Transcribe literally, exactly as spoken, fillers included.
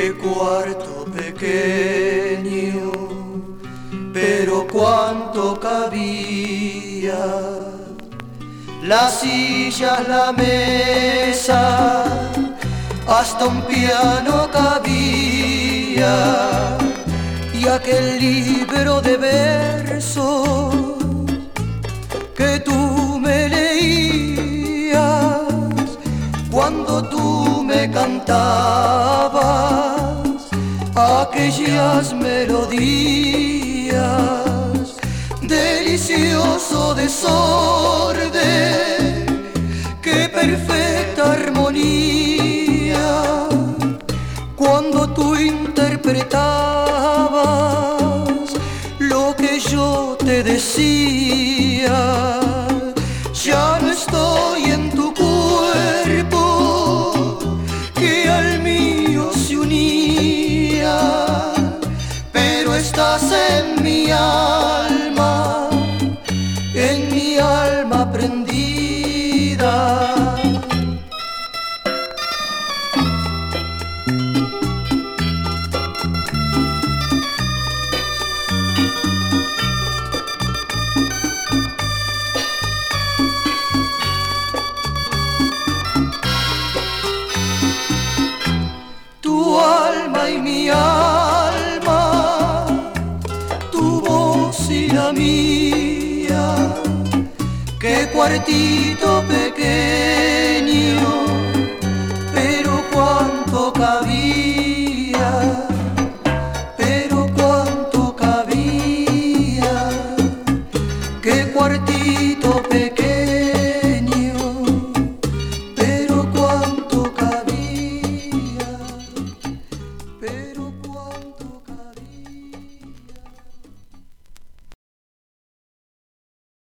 Qué cuarto pequeño, pero cuánto cabía. Las sillas, la mesa, hasta un piano cabía. Y aquel libro de versos que tú me leías cuando tú me cantabas aquellas melodías, delicioso desorden, qué perfecta armonía, cuando tú interpretabas lo que yo te decía. Ya no estoy en tu cuerpo que al mío se unía, pero estás en mi alma, en mi alma prendida. Tu alma y mi alma, tu voz y la mía, qué cuartito pequeño